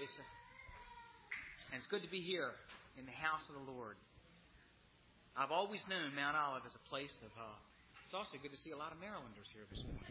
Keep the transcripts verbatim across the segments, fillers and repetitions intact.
Asa. And it's good to be here in the house of the Lord. I've always known Mount Olive as a place of... Uh, it's also good to see a lot of Marylanders here this morning.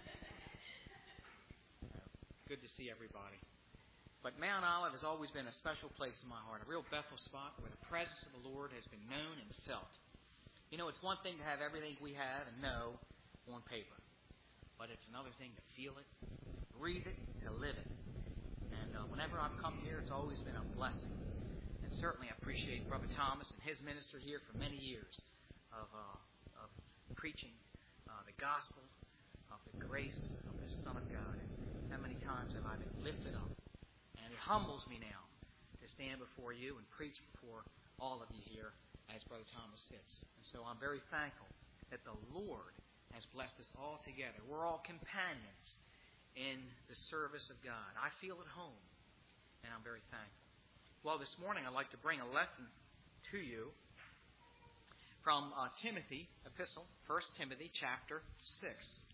Good to see everybody. But Mount Olive has always been a special place in my heart, a real Bethel spot where the presence of the Lord has been known and felt. You know, it's one thing to have everything we have and know on paper. But it's another thing to feel it, breathe it, to live it. And uh, whenever I've come here, it's always been a blessing. And certainly I appreciate Brother Thomas and his ministry here for many years of, uh, of preaching uh, the gospel of the grace of the Son of God. And how many times have I been lifted up? And it humbles me now to stand before you and preach before all of you here as Brother Thomas sits. And so I'm very thankful that the Lord has blessed us all together. We're all companions in the service of God. I feel at home, and I'm very thankful. Well, this morning I'd like to bring a lesson to you from uh, Timothy epistle, First Timothy chapter six.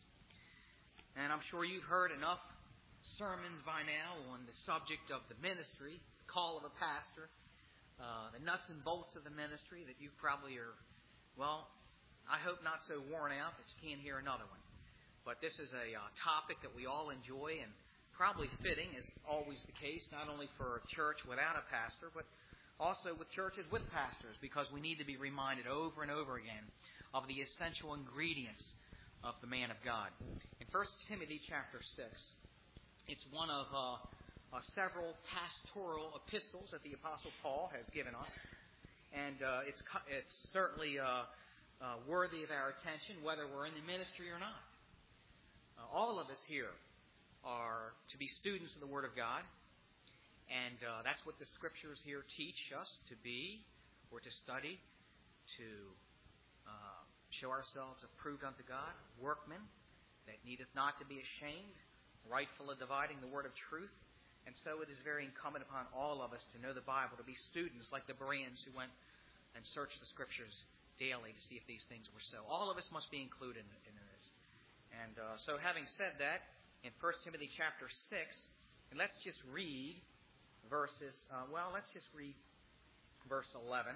And I'm sure you've heard enough sermons by now on the subject of the ministry, the call of a pastor, uh, the nuts and bolts of the ministry that you probably are, well, I hope not so worn out that you can't hear another one. But this is a uh, topic that we all enjoy and probably fitting, as always the case, not only for a church without a pastor, but also with churches with pastors, because we need to be reminded over and over again of the essential ingredients of the man of God. In First Timothy chapter six, it's one of uh, uh, several pastoral epistles that the Apostle Paul has given us. And uh, it's, it's certainly uh, uh, worthy of our attention, whether we're in the ministry or not. Uh, all of us here are to be students of the Word of God. And uh, that's what the Scriptures here teach us to be, or to study, to uh, show ourselves approved unto God, workmen that needeth not to be ashamed, rightful of dividing the word of truth. And so it is very incumbent upon all of us to know the Bible, to be students like the Bereans who went and searched the Scriptures daily to see if these things were so. All of us must be included in, in this. And uh, so having said that, in First Timothy chapter six, and let's just read verses, uh, well, let's just read verse eleven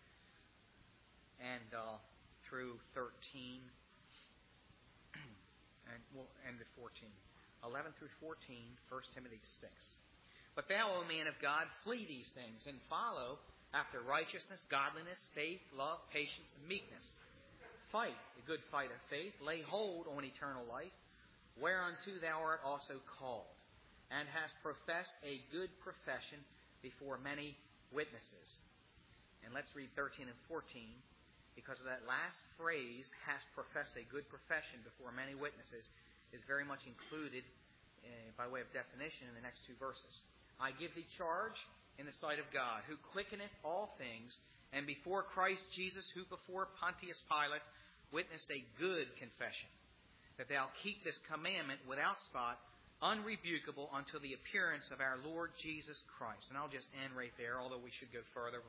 and uh, through thirteen, and we'll end at fourteen. eleven through fourteen, First Timothy six. But thou, O man of God, flee these things, and follow after righteousness, godliness, faith, love, patience, and meekness. Fight the good fight of faith, lay hold on eternal life, whereunto thou art also called, and hast professed a good profession before many witnesses. And let's read thirteen and fourteen, because of that last phrase, hast professed a good profession before many witnesses, is very much included uh, by way of definition in the next two verses. I give thee charge in the sight of God, who quickeneth all things, and before Christ Jesus, who before Pontius Pilate witnessed a good confession, that thou keep this commandment without spot, unrebukable, until the appearance of our Lord Jesus Christ. And I'll just end right there, although we should go further.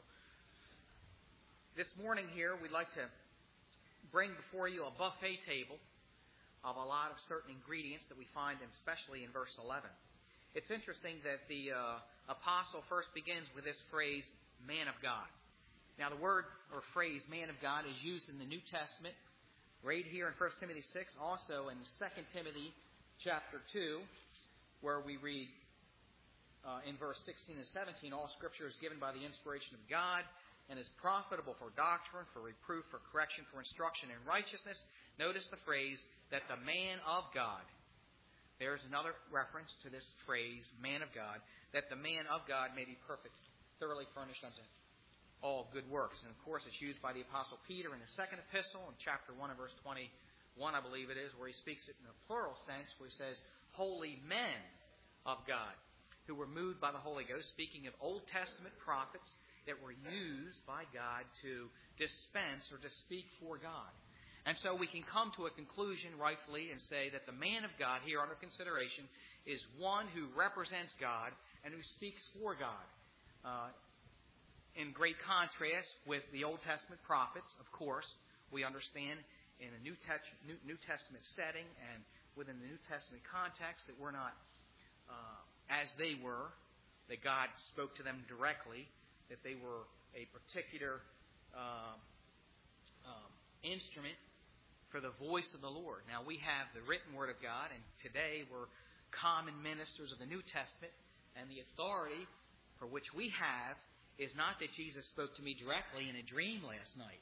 This morning here, we'd like to bring before you a buffet table of a lot of certain ingredients that we find, especially in verse eleven. It's interesting that the uh, apostle first begins with this phrase, man of God. Now, the word or phrase, man of God, is used in the New Testament, right here in First Timothy six, also in Second Timothy chapter two, where we read uh, in verse sixteen and seventeen, all Scripture is given by the inspiration of God, and is profitable for doctrine, for reproof, for correction, for instruction in righteousness. Notice the phrase, that the man of God. There's another reference to this phrase, man of God, that the man of God may be perfect, thoroughly furnished unto all good works. And of course, it's used by the Apostle Peter in the second epistle, in chapter one and verse twenty-one, I believe it is, where he speaks it in a plural sense, where he says, holy men of God, who were moved by the Holy Ghost, speaking of Old Testament prophets that were used by God to dispense or to speak for God. And so we can come to a conclusion rightfully and say that the man of God here under consideration is one who represents God and who speaks for God. Uh, in great contrast with the Old Testament prophets, of course, we understand in a New, te- New, New Testament setting and within the New Testament context that we're not uh, as they were. that God spoke to them directly, that they were a particular uh, um, instrument for the voice of the Lord. Now, we have the written Word of God, and today we're common ministers of the New Testament, and the authority for which we have is not that Jesus spoke to me directly in a dream last night.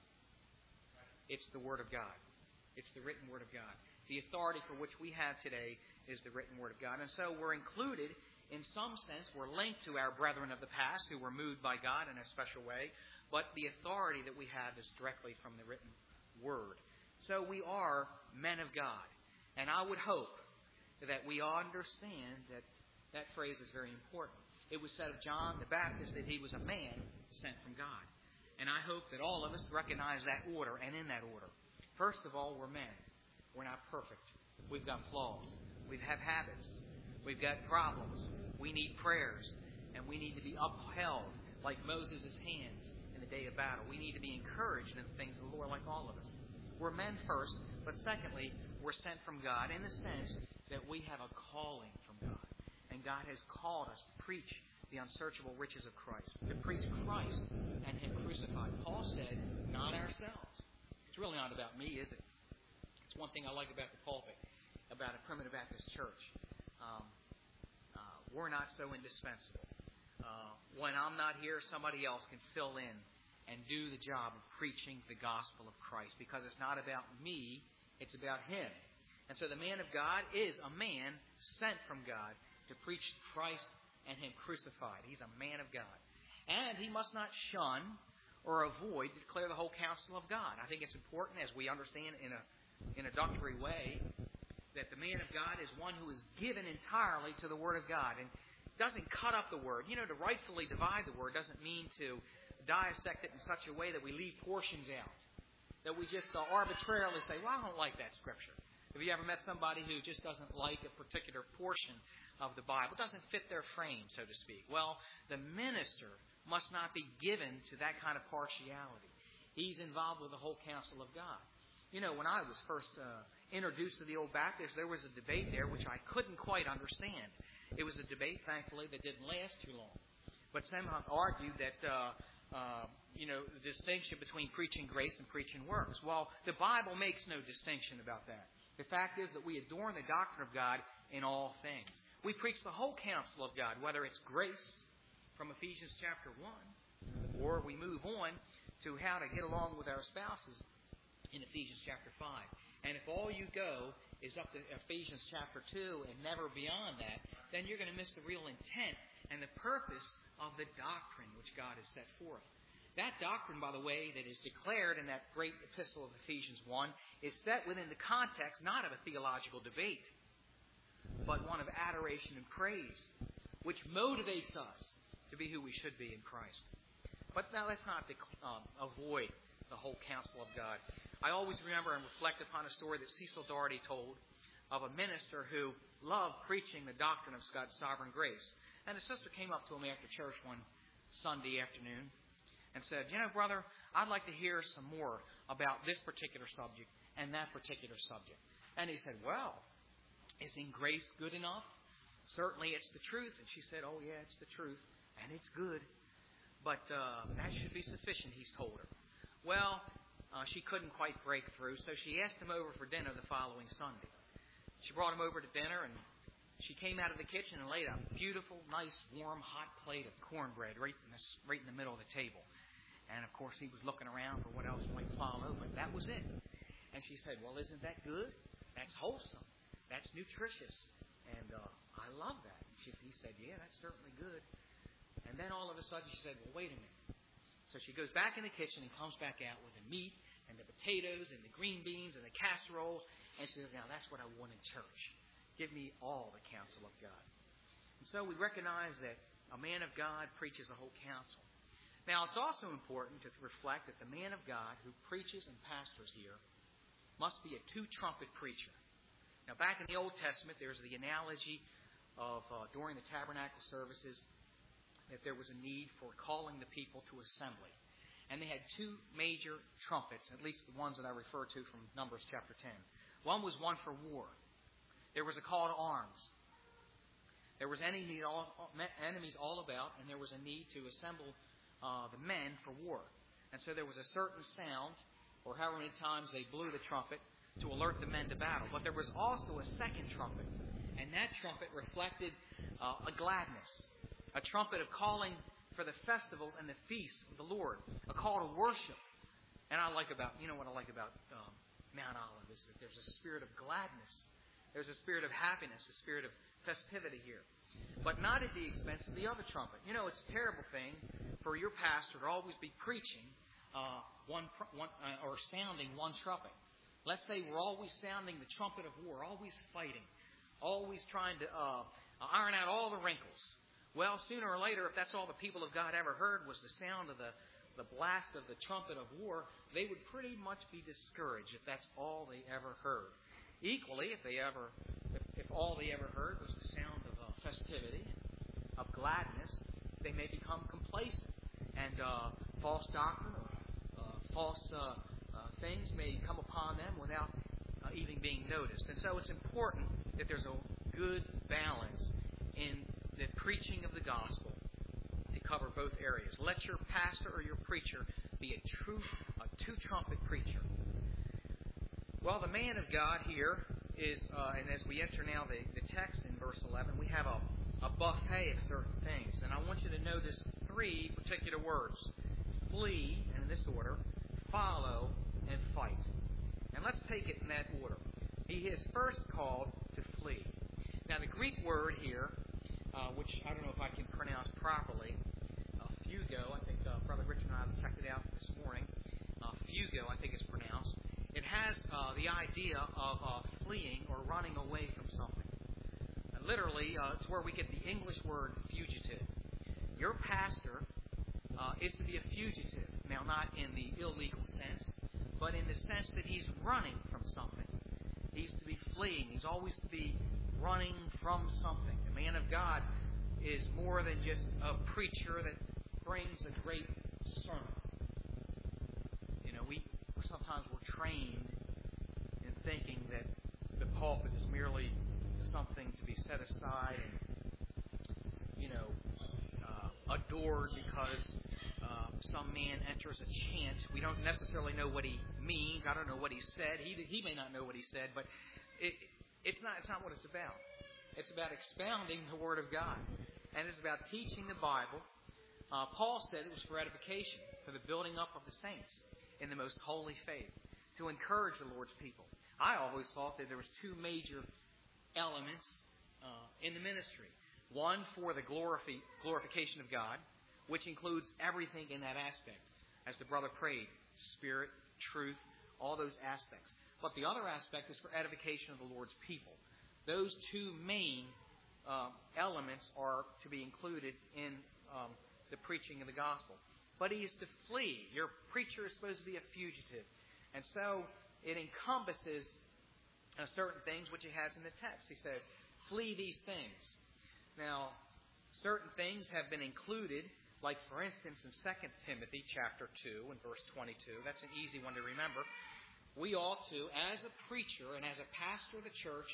It's the Word of God. It's the written Word of God. The authority for which we have today is the written Word of God. And so we're included, in some sense, we're linked to our brethren of the past who were moved by God in a special way, but the authority that we have is directly from the written Word. So we are men of God. And I would hope that we understand that that phrase is very important. It was said of John the Baptist that he was a man sent from God. And I hope that all of us recognize that order and in that order. First of all, we're men. We're not perfect. We've got flaws. We have habits. We've got problems. We need prayers. And we need to be upheld like Moses' hands in the day of battle. We need to be encouraged in the things of the Lord like all of us. We're men first, but secondly, we're sent from God in the sense that we have a calling from God. And God has called us to preach the unsearchable riches of Christ, to preach Christ and Him crucified. Paul said, not ourselves. It's really not about me, is it? It's one thing I like about the pulpit, about a Primitive Baptist church. Um, uh, we're not so indispensable. Uh, when I'm not here, somebody else can fill in and do the job of preaching the gospel of Christ, because it's not about me, it's about Him. And so the man of God is a man sent from God to preach Christ and Him crucified. He's a man of God. And he must not shun or avoid to declare the whole counsel of God. I think it's important, as we understand in a introductory way, that the man of God is one who is given entirely to the Word of God and doesn't cut up the Word. You know, to rightfully divide the Word doesn't mean to dissect it in such a way that we leave portions out, that we just uh, arbitrarily say, well, I don't like that Scripture. Have you ever met somebody who just doesn't like a particular portion of the Bible? It doesn't fit their frame, so to speak. Well, the minister must not be given to that kind of partiality. He's involved with the whole counsel of God. You know, when I was first uh, introduced to the Old Baptists, there was a debate there which I couldn't quite understand. It was a debate, thankfully, that didn't last too long. But some have argued that, uh, uh, you know, the distinction between preaching grace and preaching works. Well, the Bible makes no distinction about that. The fact is that we adorn the doctrine of God in all things. We preach the whole counsel of God, whether it's grace from Ephesians chapter one, or we move on to how to get along with our spouses in Ephesians chapter five. And if all you go is up to Ephesians chapter two and never beyond that, then you're going to miss the real intent and the purpose of the doctrine which God has set forth. That doctrine, by the way, that is declared in that great epistle of Ephesians one is set within the context not of a theological debate, but one of adoration and praise, which motivates us to be who we should be in Christ. But now let's not um, avoid the whole counsel of God. I always remember and reflect upon a story that Cecil Doherty told of a minister who loved preaching the doctrine of God's sovereign grace. And a sister came up to him after church one Sunday afternoon and said, you know, brother, I'd like to hear some more about this particular subject and that particular subject. And he said, well, isn't grace good enough? Certainly it's the truth. And she said, oh, yeah, it's the truth. And it's good. But uh, that should be sufficient, he's told her. Well, uh, she couldn't quite break through, so she asked him over for dinner the following Sunday. She brought him over to dinner, and she came out of the kitchen and laid a beautiful, nice, warm, hot plate of cornbread right in the, right in the middle of the table. And, of course, he was looking around for what else might follow, but that was it. And she said, well, isn't that good? That's wholesome. That's nutritious. And uh, I love that. She, he said, yeah, that's certainly good. And then all of a sudden she said, well, wait a minute. So she goes back in the kitchen and comes back out with the meat and the potatoes and the green beans and the casseroles. And she says, now that's what I want in church. Give me all the counsel of God. And so we recognize that a man of God preaches the whole counsel. Now it's also important to reflect that the man of God who preaches and pastors here must be a two-trumpet preacher. Now back in the Old Testament, there's the analogy of uh, during the tabernacle services that there was a need for calling the people to assembly. And they had two major trumpets, at least the ones that I refer to from Numbers chapter ten. One was one for war. There was a call to arms. There was enemies all, enemies all about, and there was a need to assemble uh, the men for war. And so there was a certain sound, or however many times they blew the trumpet, to alert the men to battle. But there was also a second trumpet, and that trumpet reflected uh, a gladness, a trumpet of calling for the festivals and the feasts of the Lord, a call to worship. And I like about, you know what I like about um, Mount Olive is that there's a spirit of gladness. There's a spirit of happiness, a spirit of festivity here. But not at the expense of the other trumpet. You know, it's a terrible thing for your pastor to always be preaching uh, one, one uh, or sounding one trumpet. Let's say we're always sounding the trumpet of war, always fighting, always trying to uh, iron out all the wrinkles. Well, sooner or later, if that's all the people of God ever heard was the sound of the, the blast of the trumpet of war, they would pretty much be discouraged if that's all they ever heard. Equally, if they ever, if, if all they ever heard was the sound of uh, festivity, of gladness, they may become complacent, and uh, false doctrine or uh, false uh, uh, things may come upon them without uh, even being noticed. And so it's important that there's a good balance in the preaching of the gospel to cover both areas. Let your pastor or your preacher be a true, a two-trumpet preacher. Well, the man of God here is, uh, and as we enter now the, the text in verse eleven, we have a, a buffet of certain things. And I want you to notice three particular words. Flee, and in this order, follow, and fight. And let's take it in that order. He is first called to flee. Now, the Greek word here, uh, which I don't know if I can pronounce properly, uh, fugo, I think uh, Brother Richard and I checked it out this morning. Uh, fugo, I think it's pronounced. It has uh, the idea of uh, fleeing or running away from something. Uh, literally, uh, it's where we get the English word fugitive. Your pastor uh, is to be a fugitive. Now, not in the illegal sense, but in the sense that he's running from something. He's to be fleeing. He's always to be running from something. The man of God is more than just a preacher that brings a great sermon. You know, we sometimes we're trained in thinking that the pulpit is merely something to be set aside and, you know, uh, adored because uh, some man enters a chant. We don't necessarily know what he means. I don't know what he said. He he may not know what he said, but it, it's not it's not what it's about. It's about expounding the Word of God, and it's about teaching the Bible. Uh, Paul said it was for edification, for the building up of the saints in the most holy faith, to encourage the Lord's people. I always thought that there was two major elements uh, in the ministry. One for the glorifi- glorification of God, which includes everything in that aspect, as the brother prayed, spirit, truth, all those aspects. But the other aspect is for edification of the Lord's people. Those two main uh, elements are to be included in um, the preaching of the gospel. But he is to flee. Your preacher is supposed to be a fugitive. And so it encompasses uh, certain things which he has in the text. He says, flee these things. Now, certain things have been included, like for instance in Second Timothy chapter two and verse twenty-two. That's an easy one to remember. We ought to, as a preacher and as a pastor of the church,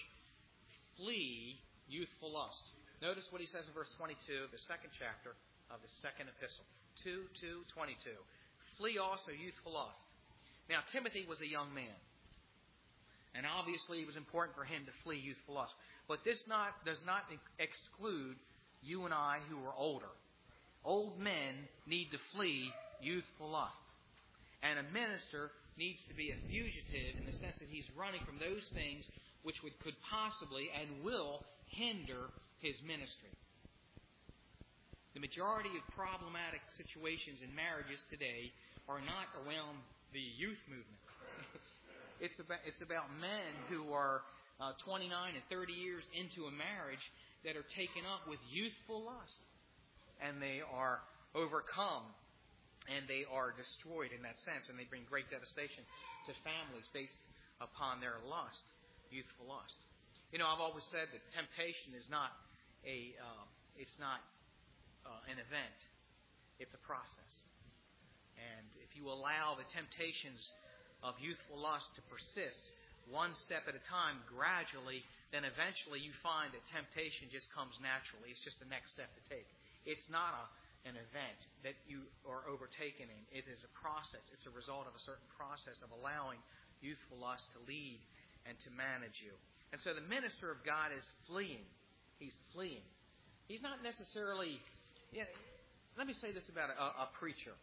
flee youthful lust. Notice what he says in verse twenty-two, the second chapter of the second epistle. two, two, twenty-two. Flee also youthful lust. Now, Timothy was a young man. And obviously it was important for him to flee youthful lust. But this not does not exclude you and I who are older. Old men need to flee youthful lust. And a minister needs to be a fugitive in the sense that he's running from those things which would could possibly and will hinder his ministry. The majority of problematic situations in marriages today are not around the youth movement. it's about it's about men who are uh, twenty-nine and thirty years into a marriage that are taken up with youthful lust, and they are overcome, and they are destroyed in that sense, and they bring great devastation to families based upon their lust, youthful lust. You know, I've always said that temptation is not a uh, it's not Uh, an event. It's a process. And if you allow the temptations of youthful lust to persist one step at a time, gradually then eventually you find that temptation just comes naturally. It's just the next step to take. It's not a, an event that you are overtaken in. It is a process. It's a result of a certain process of allowing youthful lust to lead and to manage you. And so the minister of God is fleeing. He's fleeing. He's not necessarily... You know, let me say this about a, a preacher,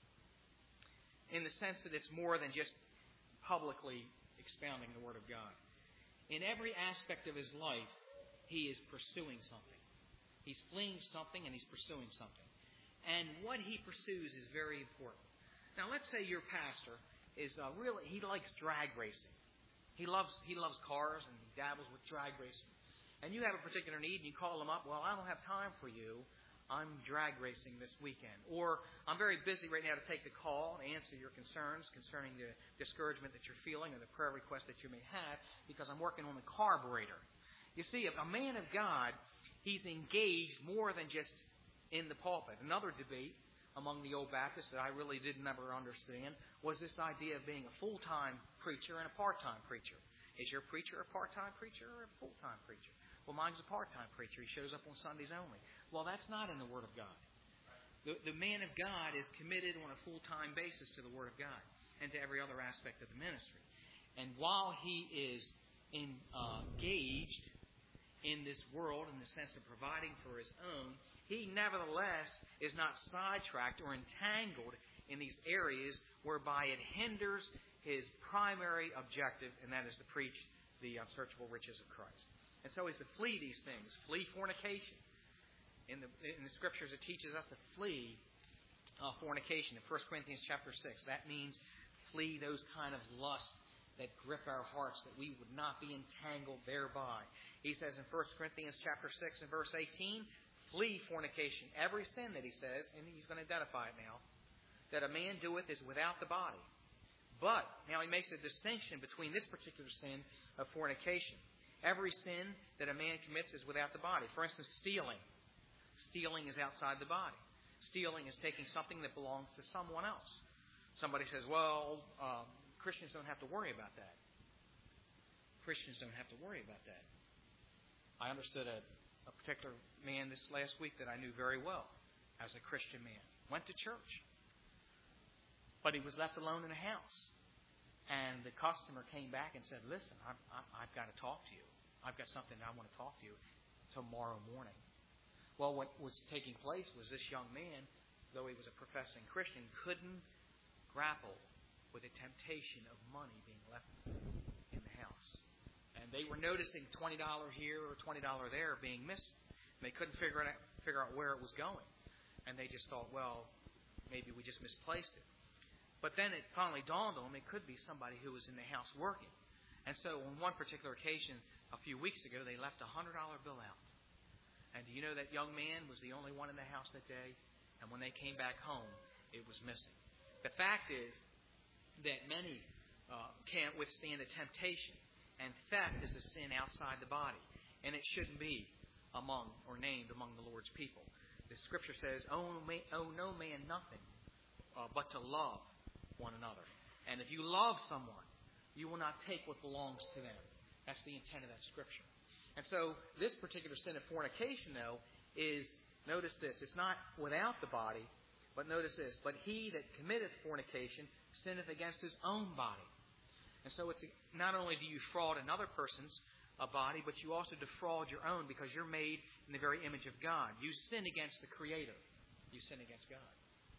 in the sense that it's more than just publicly expounding the Word of God. In every aspect of his life, he is pursuing something. He's fleeing something and he's pursuing something. And what he pursues is very important. Now, let's say your pastor is uh, really, he likes drag racing. He loves he loves cars and he dabbles with drag racing. And you have a particular need and you call him up, well, I don't have time for you. I'm drag racing this weekend. Or I'm very busy right now to take the call and answer your concerns concerning the discouragement that you're feeling or the prayer request that you may have because I'm working on the carburetor. You see, a man of God, he's engaged more than just in the pulpit. Another debate among the old Baptists that I really didn't ever understand was this idea of being a full-time preacher and a part-time preacher. Is your preacher a part-time preacher or a full-time preacher? Well, mine's a part-time preacher. He shows up on Sundays only. Well, that's not in the Word of God. The, the man of God is committed on a full-time basis to the Word of God and to every other aspect of the ministry. And while he is in, uh, engaged in this world in the sense of providing for his own, he nevertheless is not sidetracked or entangled in these areas whereby it hinders his primary objective, and that is to preach the unsearchable riches of Christ. And so he's to flee these things. Flee fornication. In the in the Scriptures, it teaches us to flee uh, fornication. In First Corinthians chapter six, that means flee those kind of lusts that grip our hearts, that we would not be entangled thereby. He says in First Corinthians chapter six and verse eighteen, flee fornication. Every sin that he says, and he's going to identify it now, that a man doeth is without the body. But, now he makes a distinction between this particular sin of fornication. Every sin that a man commits is without the body. For instance, stealing. Stealing is outside the body. Stealing is taking something that belongs to someone else. Somebody says, well, um, Christians don't have to worry about that. Christians don't have to worry about that. I understood a, a particular man this last week that I knew very well as a Christian man. Went to church. But he was left alone in a house. And the customer came back and said, listen, I've, I've got to talk to you. I've got something I want to talk to you tomorrow morning. Well, what was taking place was this young man, though he was a professing Christian, couldn't grapple with the temptation of money being left in the house. And they were noticing twenty dollars here or twenty dollars there being missing. And they couldn't figure out, figure out where it was going. And they just thought, well, maybe we just misplaced it. But then it finally dawned on them it could be somebody who was in the house working. And so on one particular occasion, a few weeks ago, they left a one hundred dollar bill out. And do you know that young man was the only one in the house that day? And when they came back home, it was missing. The fact is that many uh, can't withstand the temptation. And theft is a sin outside the body. And it shouldn't be among or named among the Lord's people. The Scripture says, owe, may, owe no man nothing uh, but to love one another. And if you love someone, you will not take what belongs to them. That's the intent of that Scripture. And so this particular sin of fornication, though, is, notice this, it's not without the body, but notice this, but he that committeth fornication sinneth against his own body. And so it's not only do you fraud another person's uh, body, but you also defraud your own because you're made in the very image of God. You sin against the Creator. You sin against God.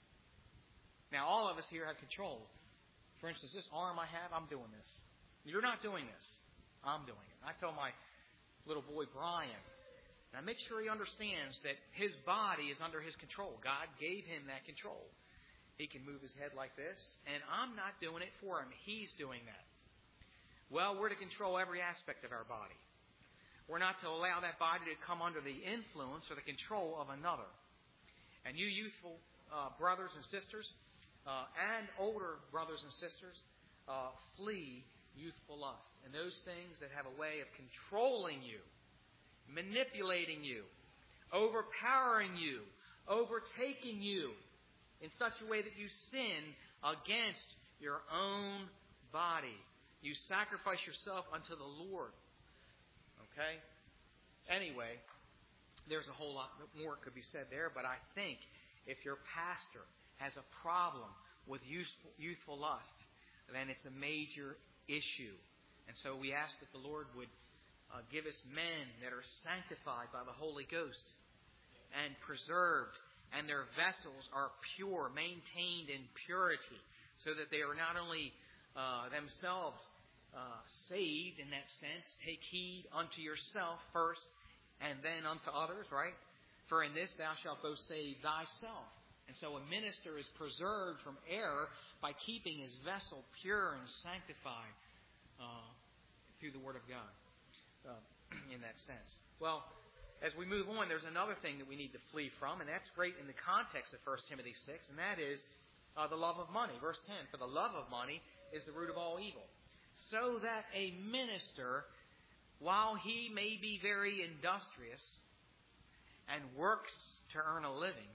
Now, all of us here have control. For instance, this arm I have, I'm doing this. You're not doing this. I'm doing it. I tell my little boy, Brian, and I make sure he understands that his body is under his control. God gave him that control. He can move his head like this, and I'm not doing it for him. He's doing that. Well, we're to control every aspect of our body. We're not to allow that body to come under the influence or the control of another. And you youthful uh, brothers and sisters, uh, and older brothers and sisters, uh, flee youthful lust and those things that have a way of controlling you, manipulating you, overpowering you, overtaking you in such a way that you sin against your own body. You sacrifice yourself unto the Lord. Okay? Anyway, there's a whole lot more could be said there, but I think if your pastor has a problem with youthful, youthful lust, then it's a major issue. And so we ask that the Lord would uh, give us men that are sanctified by the Holy Ghost and preserved, and their vessels are pure, maintained in purity, so that they are not only uh, themselves uh, saved in that sense, take heed unto yourself first, and then unto others, right? For in this thou shalt both save thyself. And so a minister is preserved from error by keeping his vessel pure and sanctified uh, through the Word of God, uh, in that sense. Well, as we move on, there's another thing that we need to flee from, and that's great in the context of First Timothy six, and that is uh, the love of money. Verse ten, for the love of money is the root of all evil. So that a minister, while he may be very industrious and works to earn a living,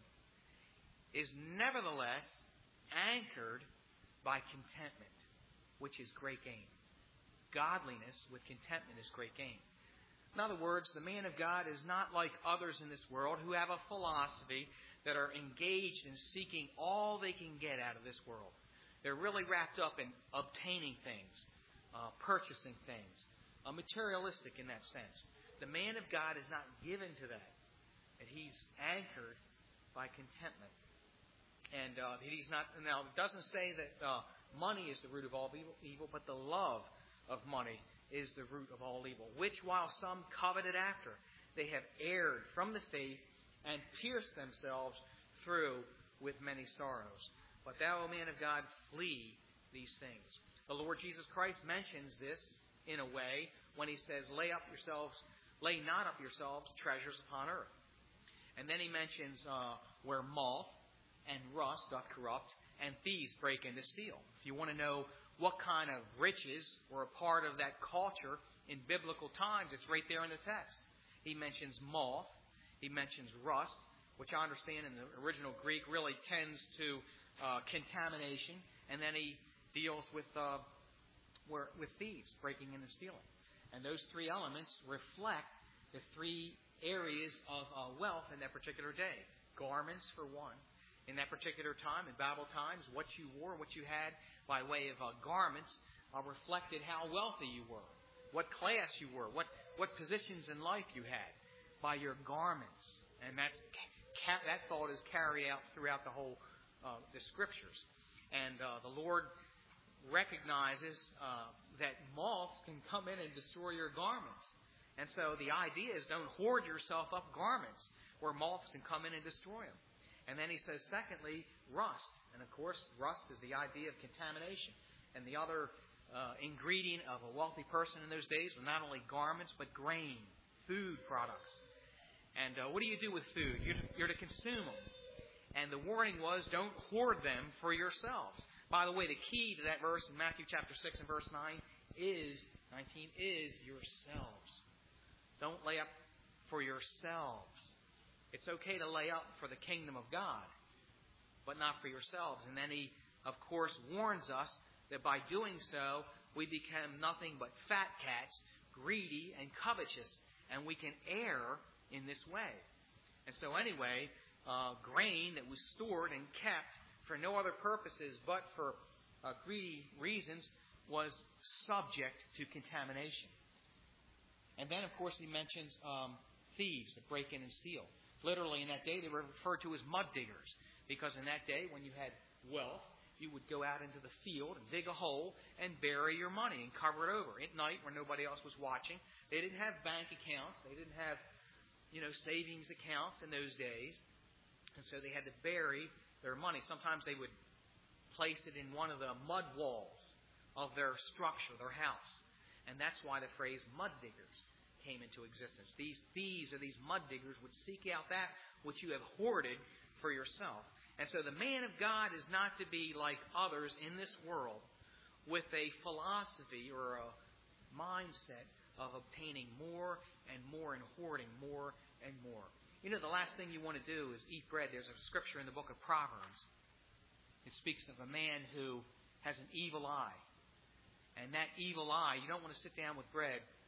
is nevertheless anchored by contentment, which is great gain. Godliness with contentment is great gain. In other words, the man of God is not like others in this world who have a philosophy that are engaged in seeking all they can get out of this world. They're really wrapped up in obtaining things, uh, purchasing things, uh, materialistic in that sense. The man of God is not given to that. And he's anchored by contentment. And uh, he's not. Now, it doesn't say that uh, money is the root of all evil, evil, but the love of money is the root of all evil, which while some coveted after, they have erred from the faith and pierced themselves through with many sorrows. But thou, O man of God, flee these things. The Lord Jesus Christ mentions this in a way when he says, lay up yourselves, lay not up yourselves treasures upon earth. And then he mentions uh, where moth and rust doth corrupt, and thieves break in to steal. If you want to know what kind of riches were a part of that culture in biblical times, it's right there in the text. He mentions moth, he mentions rust, which I understand in the original Greek really tends to uh, contamination, and then he deals with uh, where, with thieves breaking in and stealing. And those three elements reflect the three areas of uh, wealth in that particular day. Garments, for one. In that particular time, in Bible times, what you wore, what you had by way of uh, garments uh, reflected how wealthy you were, what class you were, what, what positions in life you had by your garments. And that's, ca- that thought is carried out throughout the whole uh, the Scriptures. And uh, the Lord recognizes uh, that moths can come in and destroy your garments. And so the idea is don't hoard yourself up garments where moths can come in and destroy them. And then he says, secondly, rust. And of course, rust is the idea of contamination. And the other uh, ingredient of a wealthy person in those days was not only garments, but grain, food products. And uh, what do you do with food? You're to, you're to consume them. And the warning was, don't hoard them for yourselves. By the way, the key to that verse in Matthew chapter six and verse nine is, nineteen, is yourselves. Don't lay up for yourselves. It's okay to lay up for the kingdom of God, but not for yourselves. And then he, of course, warns us that by doing so, we become nothing but fat cats, greedy and covetous, and we can err in this way. And so anyway, uh, grain that was stored and kept for no other purposes but for uh, greedy reasons was subject to contamination. And then, of course, he mentions um, thieves that break in and steal. Literally, in that day, they were referred to as mud diggers. Because in that day, when you had wealth, you would go out into the field and dig a hole and bury your money and cover it over. At night, where nobody else was watching, they didn't have bank accounts. They didn't have, you know, savings accounts in those days. And so they had to bury their money. Sometimes they would place it in one of the mud walls of their structure, their house. And that's why the phrase mud diggers came into existence. These thieves or these mud diggers would seek out that which you have hoarded for yourself. And so the man of God is not to be like others in this world with a philosophy or a mindset of obtaining more and more and hoarding more and more. You know, the last thing you want to do is eat bread. There's a scripture in the book of Proverbs. It speaks of a man who has an evil eye. And that evil eye, you don't want to sit down with bread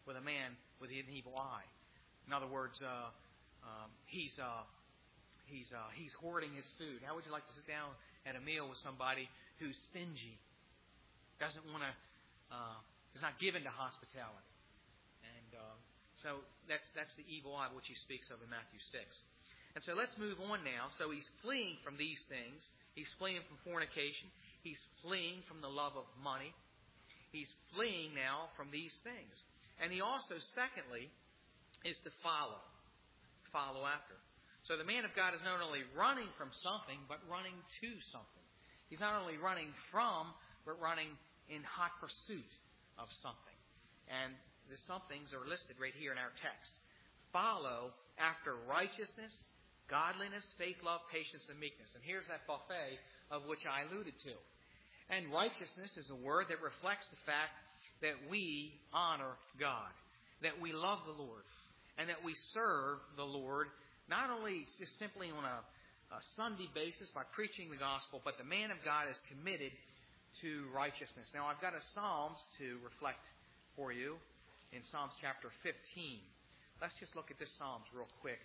with a man with an evil eye. In other words, uh, um, he's uh, he's uh, he's hoarding his food. How would you like to sit down at a meal with somebody who's stingy, doesn't want to, uh, is not given to hospitality? And uh, so that's that's the evil eye which he speaks of in Matthew six. And so let's move on now. So he's fleeing from these things. He's fleeing from fornication. He's fleeing from the love of money. He's fleeing now from these things. And he also, secondly, is to follow. Follow after. So the man of God is not only running from something, but running to something. He's not only running from, but running in hot pursuit of something. And the somethings are listed right here in our text. Follow after righteousness, godliness, faith, love, patience, and meekness. And here's that buffet of which I alluded to. And righteousness is a word that reflects the fact that we honor God, that we love the Lord, and that we serve the Lord not only just simply on a, a Sunday basis by preaching the gospel, but the man of God is committed to righteousness. Now, I've got a Psalms to reflect for you in Psalms chapter fifteen. Let's just look at this Psalms real quick.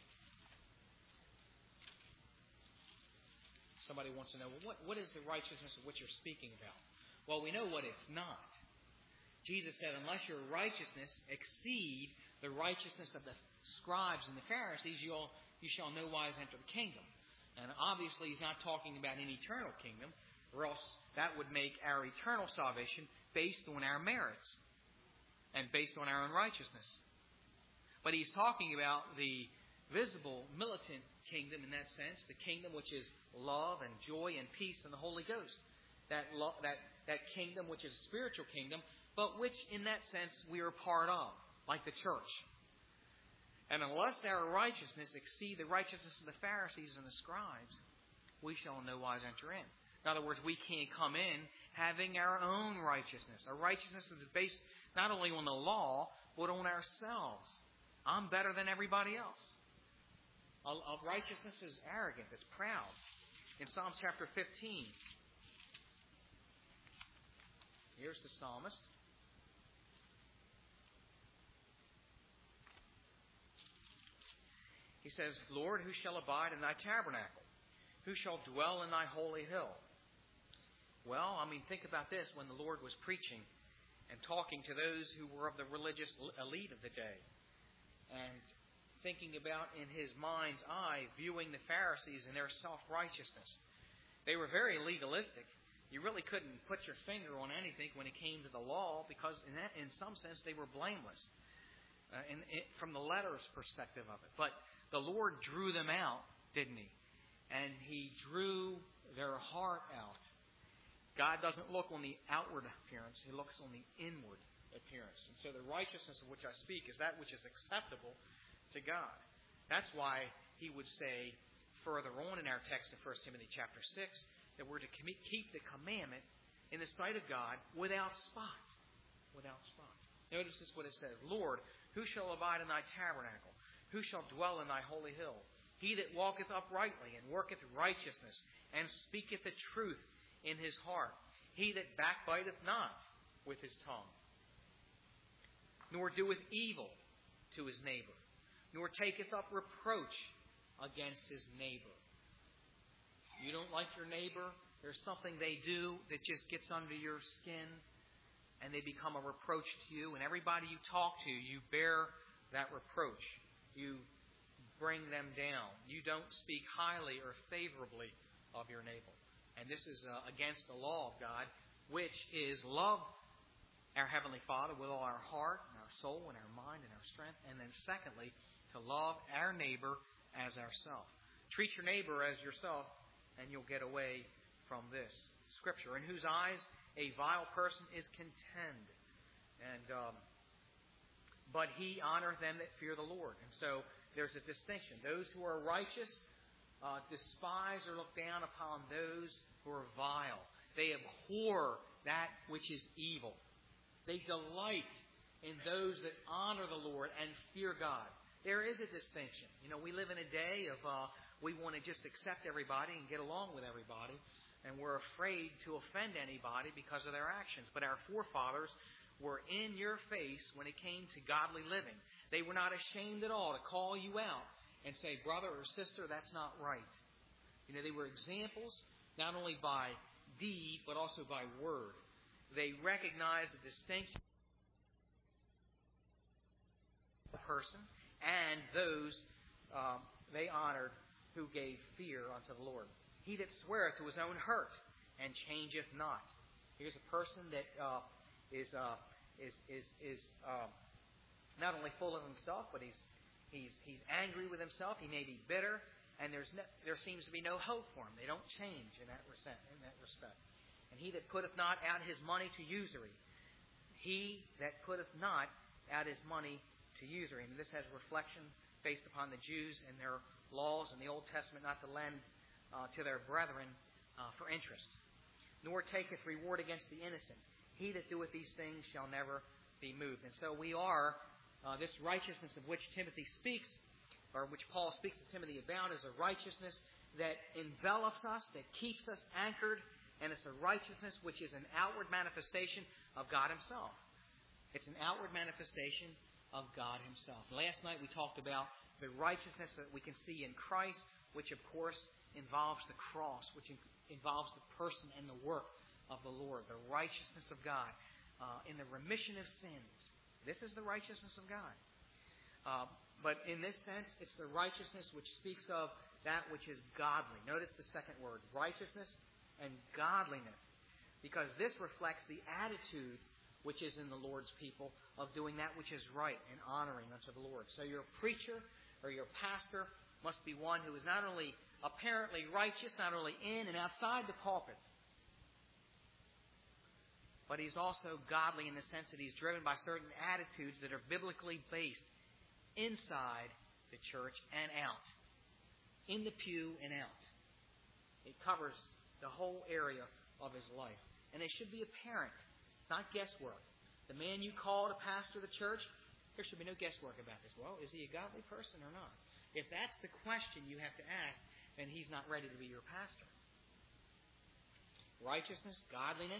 Somebody wants to know, well, what, what is the righteousness of which you're speaking about? Well, we know what it's not. Jesus said, unless your righteousness exceed the righteousness of the scribes and the Pharisees, you'll, you shall no wise enter the kingdom. And obviously he's not talking about an eternal kingdom, or else that would make our eternal salvation based on our merits and based on our own righteousness. But he's talking about the visible, militant kingdom in that sense, the kingdom which is love and joy and peace in the Holy Ghost. That, lo- that, that kingdom which is a spiritual kingdom, but which in that sense we are part of, like the church. And unless our righteousness exceed the righteousness of the Pharisees and the scribes, we shall in no wise enter in. In other words, we can't come in having our own righteousness. Our righteousness is based not only on the law, but on ourselves. I'm better than everybody else. Of righteousness is arrogant, it's proud. In Psalms chapter fifteen, here's the psalmist. He says, Lord, who shall abide in thy tabernacle? Who shall dwell in thy holy hill? Well, I mean, think about this when the Lord was preaching and talking to those who were of the religious elite of the day. And thinking about in his mind's eye, viewing the Pharisees and their self-righteousness. They were very legalistic. You really couldn't put your finger on anything when it came to the law because in, that, in some sense they were blameless uh, in, in, from the letter's perspective of it. But the Lord drew them out, didn't He? And He drew their heart out. God doesn't look on the outward appearance. He looks on the inward appearance. And so the righteousness of which I speak is that which is acceptable to God. That's why he would say further on in our text in First Timothy chapter six that we're to keep the commandment in the sight of God without spot. Without spot. Notice this what it says. Lord, who shall abide in thy tabernacle? Who shall dwell in thy holy hill? He that walketh uprightly and worketh righteousness and speaketh the truth in his heart. He that backbiteth not with his tongue, nor doeth evil to his neighbor, nor taketh up reproach against his neighbor. You don't like your neighbor, there's something they do that just gets under your skin, and they become a reproach to you, and everybody you talk to, you bear that reproach. You bring them down. You don't speak highly or favorably of your neighbor. And this is uh, against the law of God, which is love our Heavenly Father with all our heart and our soul and our mind and our strength. And then secondly, to love our neighbor as ourselves. Treat your neighbor as yourself, and you'll get away from this Scripture. In whose eyes a vile person is contemned. And um, but he honoreth them that fear the Lord. And so there's a distinction. Those who are righteous uh, despise or look down upon those who are vile. They abhor that which is evil. They delight in those that honor the Lord and fear God. There is a distinction. You know, we live in a day of uh, we want to just accept everybody and get along with everybody. And we're afraid to offend anybody because of their actions. But our forefathers were in your face when it came to godly living. They were not ashamed at all to call you out and say, brother or sister, that's not right. You know, they were examples not only by deed, but also by word. They recognized the distinction of the person and those um, they honored who gave fear unto the Lord. He that sweareth to his own hurt and changeth not. Here's a person that uh, is uh, is is is uh, not only full of himself, but he's he's he's angry with himself. He may be bitter, and there's no, there seems to be no hope for him. They don't change in that respect. In that respect. And he that putteth not out his money to usury, he that putteth not out his money to usury. And this has reflection based upon the Jews and their laws in the Old Testament not to lend uh, to their brethren uh, for interest. Nor taketh reward against the innocent. He that doeth these things shall never be moved. And so we are, uh, this righteousness of which Timothy speaks, or which Paul speaks to Timothy about, is a righteousness that envelops us, that keeps us anchored, and it's a righteousness which is an outward manifestation of God Himself. It's an outward manifestation of God Himself. Last night we talked about the righteousness that we can see in Christ, which of course involves the cross, which involves the person and the work of the Lord, the righteousness of God uh, in the remission of sins. This is the righteousness of God. Uh, but in this sense, it's the righteousness which speaks of that which is godly. Notice the second word, righteousness and godliness, because this reflects the attitude which is in the Lord's people of doing that which is right and honoring unto the Lord. So your preacher or your pastor must be one who is not only apparently righteous, not only in and outside the pulpit, but he's also godly in the sense that he's driven by certain attitudes that are biblically based inside the church and out. In the pew and out. It covers the whole area of his life. And they should be apparent. It's not guesswork. The man you call to pastor the church, there should be no guesswork about this. Well, is he a godly person or not? If that's the question you have to ask, then he's not ready to be your pastor. Righteousness, godliness.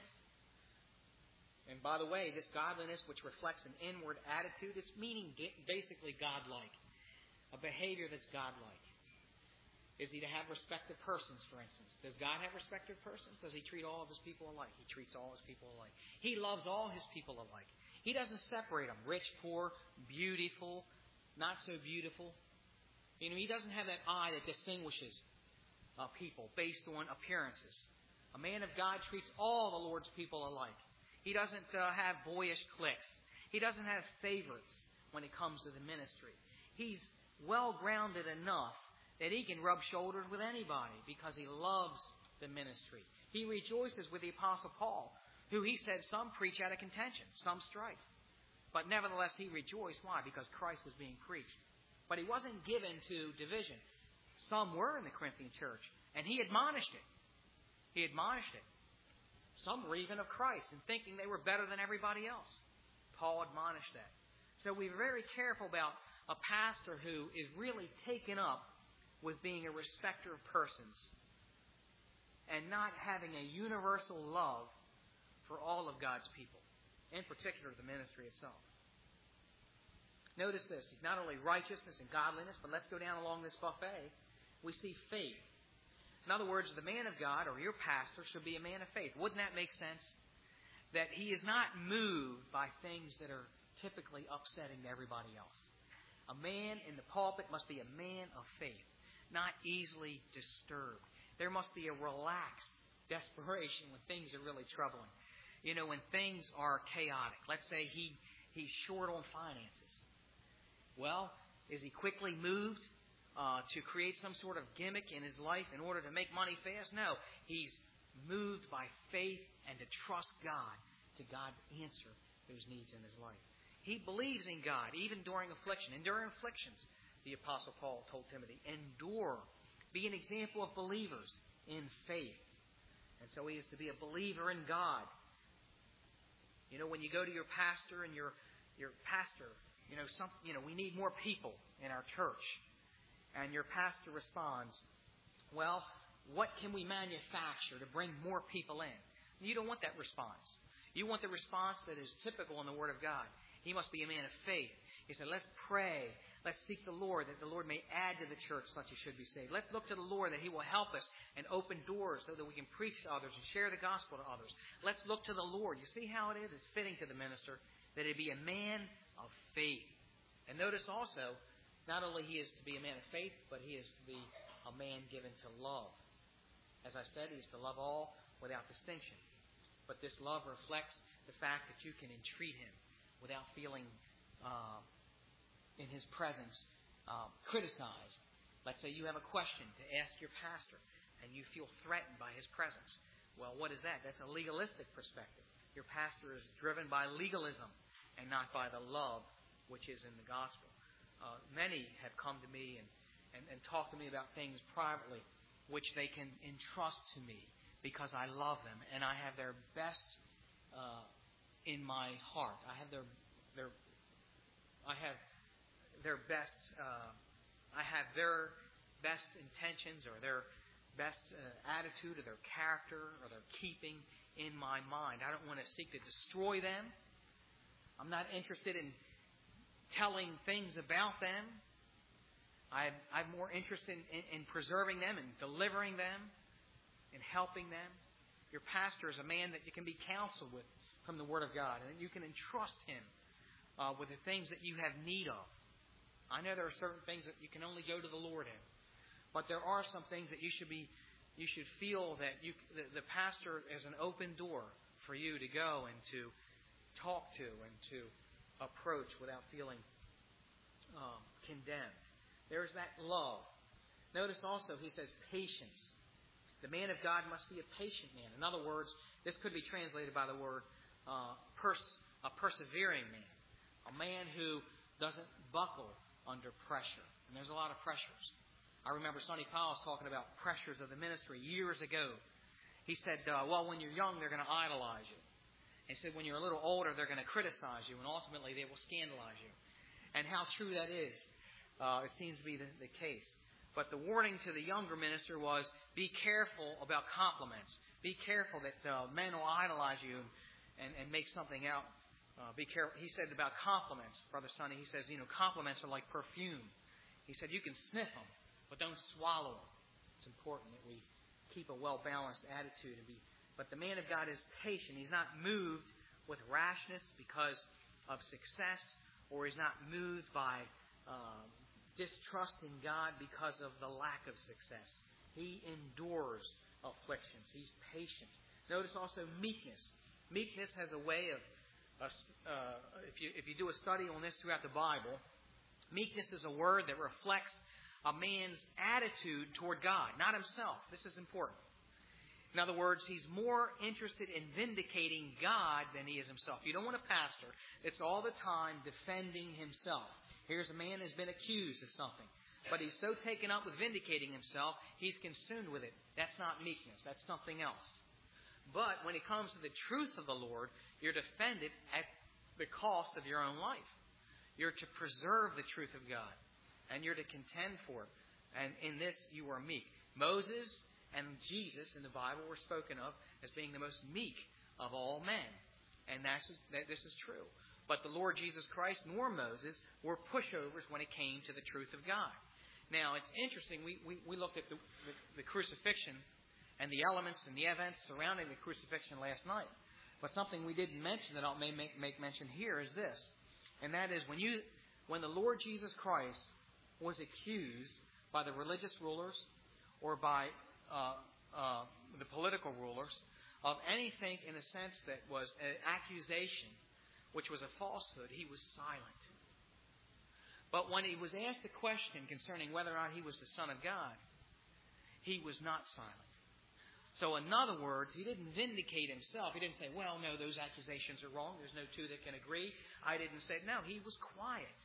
And by the way, this godliness, which reflects an inward attitude, it's meaning basically godlike. A behavior that's godlike. Is he to have respect of persons, for instance? Does God have respect of persons? Does He treat all of His people alike? He treats all His people alike. He loves all His people alike. He doesn't separate them. Rich, poor, beautiful, not so beautiful. You know, He doesn't have that eye that distinguishes uh, people based on appearances. A man of God treats all the Lord's people alike. He doesn't uh, have boyish cliques. He doesn't have favorites when it comes to the ministry. He's well-grounded enough that he can rub shoulders with anybody because he loves the ministry. He rejoices with the Apostle Paul, who he said some preach out of contention, some strife. But nevertheless he rejoiced. Why? Because Christ was being preached. But he wasn't given to division. Some were in the Corinthian church, and he admonished it. He admonished it. Some were even of Christ and thinking they were better than everybody else. Paul admonished that. So we're very careful about a pastor who is really taken up with being a respecter of persons and not having a universal love for all of God's people, in particular the ministry itself. Notice this. He's not only righteousness and godliness, but let's go down along this buffet. We see faith. In other words, the man of God or your pastor should be a man of faith. Wouldn't that make sense? That he is not moved by things that are typically upsetting to everybody else. A man in the pulpit must be a man of faith, not easily disturbed. There must be a relaxed desperation when things are really troubling. You know, when things are chaotic. Let's say he, he's short on finances. Well, is he quickly moved uh, to create some sort of gimmick in his life in order to make money fast? No. He's moved by faith and to trust God, to God answer those needs in his life. He believes in God, even during affliction. And during afflictions, the Apostle Paul told Timothy, endure. Be an example of believers in faith. And so he is to be a believer in God. You know, when you go to your pastor and your your pastor, you know, some, you know, we need more people in our church. And your pastor responds, well, what can we manufacture to bring more people in? You don't want that response. You want the response that is typical in the Word of God. He must be a man of faith. He said, let's pray. Let's seek the Lord, that the Lord may add to the church such as should be saved. Let's look to the Lord that He will help us and open doors so that we can preach to others and share the gospel to others. Let's look to the Lord. You see how it is? It's fitting to the minister that he be a man of faith. And notice also, not only he is to be a man of faith, but he is to be a man given to love. As I said, he is to love all without distinction. But this love reflects the fact that you can entreat him without feeling uh, in his presence uh, criticized. Let's say you have a question to ask your pastor and you feel threatened by his presence. Well, what is that? That's a legalistic perspective. Your pastor is driven by legalism and not by the love which is in the gospel. Uh, many have come to me and, and, and talked to me about things privately which they can entrust to me because I love them and I have their best uh, in my heart. I have their their I have their best. Uh, I have their best intentions or their best uh, attitude or their character or their keeping in my mind. I don't want to seek to destroy them. I'm not interested in telling things about them. I'm, I'm more interested in, in, in preserving them and delivering them and helping them. Your pastor is a man that you can be counseled with from the Word of God, and you can entrust him uh, with the things that you have need of. I know there are certain things that you can only go to the Lord in, but there are some things that you should be, you should feel that you, the, the pastor is an open door for you to go and to talk to and to approach without feeling um, condemned. There is that love. Notice also he says patience. The man of God must be a patient man. In other words, this could be translated by the word uh, pers- a persevering man. A man who doesn't buckle under pressure. And there's a lot of pressures. I remember Sonny Powell talking about pressures of the ministry years ago. He said, uh, well, when you're young, they're going to idolize you. He said, when you're a little older, they're going to criticize you, and ultimately they will scandalize you. And how true that is, uh, it seems to be the, the case. But the warning to the younger minister was, be careful about compliments. Be careful that uh, men will idolize you and, and make something out. Uh, be careful. He said about compliments, Brother Sonny, he says, you know, compliments are like perfume. He said, you can sniff them, but don't swallow them. It's important that we keep a well-balanced attitude and be. But the man of God is patient. He's not moved with rashness because of success, or he's not moved by uh, distrust in God because of the lack of success. He endures afflictions. He's patient. Notice also meekness. Meekness has a way of, uh, uh, if you if you do a study on this throughout the Bible, meekness is a word that reflects a man's attitude toward God, not himself. This is important. In other words, he's more interested in vindicating God than he is himself. You don't want a pastor that's all the time defending himself. Here's a man who's been accused of something, but he's so taken up with vindicating himself, he's consumed with it. That's not meekness. That's something else. But when it comes to the truth of the Lord, you're defended at the cost of your own life. You're to preserve the truth of God, and you're to contend for it. And in this, you are meek. Moses and Jesus in the Bible were spoken of as being the most meek of all men. And that's, that this is true. But the Lord Jesus Christ nor Moses were pushovers when it came to the truth of God. Now, it's interesting. We, we, we looked at the, the, the crucifixion and the elements and the events surrounding the crucifixion last night. But something we didn't mention that I may make, make mention here is this. And that is when you, when the Lord Jesus Christ was accused by the religious rulers or by Uh, uh, the political rulers of anything in a sense that was an accusation which was a falsehood, he was silent. But when he was asked a question concerning whether or not he was the Son of God, he was not silent. So in other words, he didn't vindicate himself. He didn't say, well, no, those accusations are wrong. There's no two that can agree. I didn't say it. No, he was quiet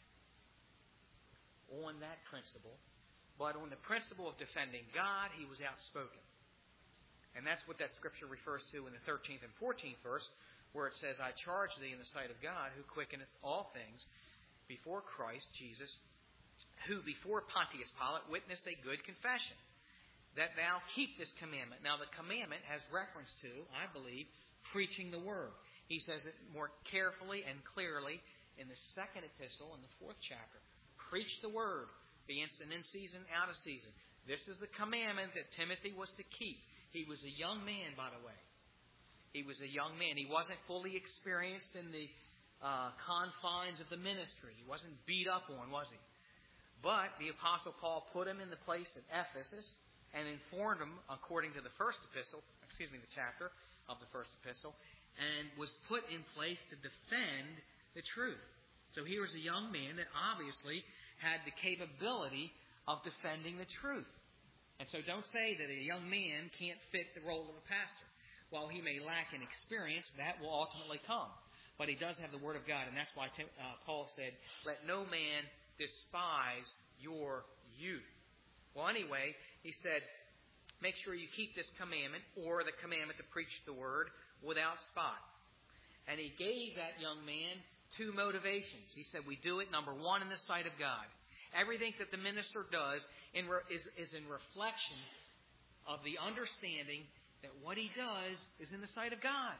on that principle. But on the principle of defending God, he was outspoken. And that's what that scripture refers to in the thirteenth and fourteenth verse, where it says, I charge thee in the sight of God, who quickeneth all things, before Christ Jesus, who before Pontius Pilate witnessed a good confession, that thou keep this commandment. Now the commandment has reference to, I believe, preaching the word. He says it more carefully and clearly in the second epistle, in the fourth chapter. Preach the word. Be instant in season, out of season. This is the commandment that Timothy was to keep. He was a young man, by the way. He was a young man. He wasn't fully experienced in the uh, confines of the ministry. He wasn't beat up on, was he? But the Apostle Paul put him in the place at Ephesus and informed him, according to the first epistle, excuse me, the chapter of the first epistle, and was put in place to defend the truth. So here was a young man that obviously had the capability of defending the truth. And so don't say that a young man can't fit the role of a pastor. While he may lack in experience, that will ultimately come. But he does have the Word of God, and that's why uh, Paul said, let no man despise your youth. Well, anyway, he said, make sure you keep this commandment, or the commandment to preach the Word, without spot. And he gave that young man two motivations. He said, we do it, number one, in the sight of God. Everything that the minister does in re- is, is in reflection of the understanding that what he does is in the sight of God.